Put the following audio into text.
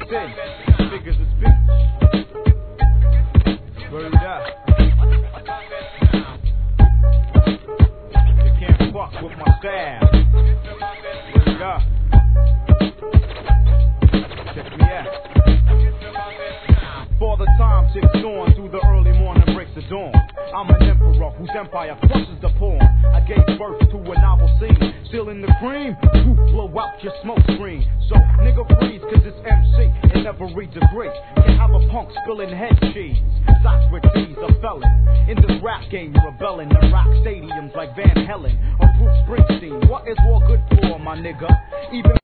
locked in. Figures of speech. Word up. You can't fuck with my style. Word up. Check me out. For the time ticks on through the early morning breaks the dawn. I'm an emperor whose empire crushes the pawn. I gave birth to a novel scene. Still in the cream, you blow out your smoke screen. So nigga freeze, cause it's MC and never reads a degree. Can have a punk spilling head cheese. Socrates, a felon. In this rap game, rebelling in rock stadiums like Van Halen or Bruce Springsteen. What is war good for, my nigga? Even